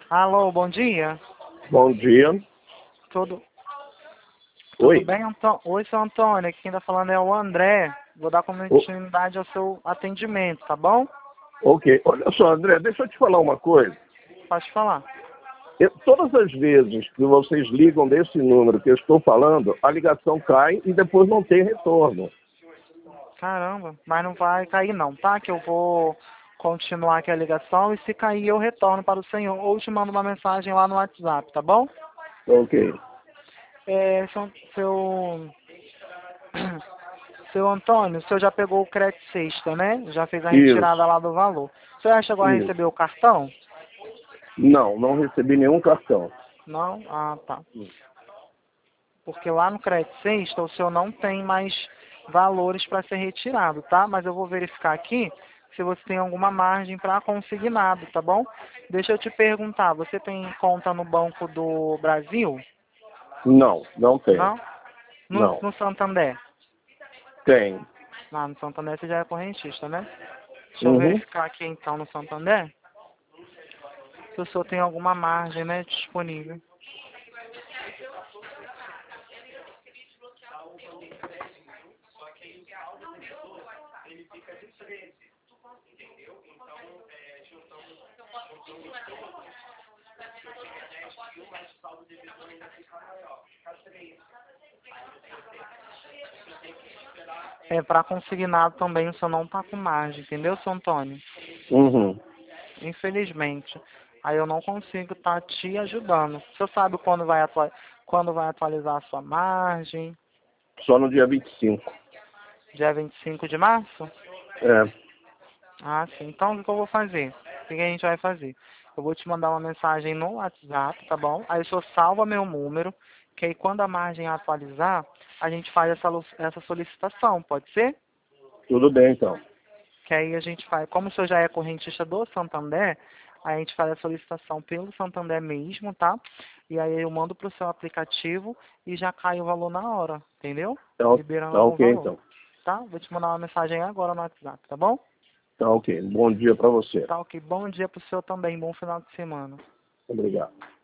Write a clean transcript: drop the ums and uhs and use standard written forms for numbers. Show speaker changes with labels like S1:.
S1: Alô, bom dia.
S2: Bom dia.
S1: Tudo
S2: Oi.
S1: bem, Antônio? Oi, seu Antônio. Aqui quem tá falando é o André. Vou dar continuidade ao seu atendimento, tá bom?
S2: Ok. Olha só, André, deixa eu te falar uma coisa.
S1: Pode falar.
S2: Todas as vezes que vocês ligam desse número que eu estou falando, a ligação cai e depois não tem retorno.
S1: Caramba, mas não vai cair não, tá? Que eu vou continuar aqui a ligação e se cair eu retorno para o senhor ou te mando uma mensagem lá no WhatsApp, tá bom?
S2: Ok.
S1: Seu seu Antônio, o senhor já pegou o crédito sexta, né? Já fez a retirada
S2: Isso.
S1: lá do valor. O senhor já chegou a
S2: Isso.
S1: receber o cartão?
S2: Não recebi nenhum cartão.
S1: Não? Ah, tá. Porque lá no crédito sexta o senhor não tem mais valores para ser retirado, tá? Mas eu vou verificar aqui se você tem alguma margem para consignado, tá bom? Deixa eu te perguntar, você tem conta no Banco do Brasil?
S2: Não tem.
S1: Não?
S2: Não.
S1: No Santander?
S2: Tem.
S1: Ah, no Santander você já é correntista, né? Deixa eu
S2: Uhum.
S1: verificar aqui então no Santander se o senhor tem alguma margem, né, disponível. Para consignado também o senhor não tá com margem, entendeu, seu Antônio?
S2: Uhum.
S1: Infelizmente. Aí eu não consigo estar te ajudando. O senhor sabe quando vai atualizar a sua margem?
S2: Só no dia 25.
S1: Dia 25 de março?
S2: É.
S1: Ah, sim. Então o que eu vou fazer? O que a gente vai fazer? Eu vou te mandar uma mensagem no WhatsApp, tá bom? Aí o senhor salva meu número, que aí quando a margem atualizar, a gente faz essa solicitação, pode ser?
S2: Tudo bem, então.
S1: Que aí a gente faz, como o senhor já é correntista do Santander, a gente faz a solicitação pelo Santander mesmo, tá? E aí eu mando pro seu aplicativo e já cai o valor na hora, entendeu?
S2: Então,
S1: Liberando
S2: tá
S1: o
S2: ok,
S1: valor,
S2: então.
S1: tá? Vou te mandar uma mensagem agora no WhatsApp, tá bom?
S2: Tá ok. Bom dia para você.
S1: Tá ok. Bom dia pro senhor também, bom final de semana.
S2: Obrigado.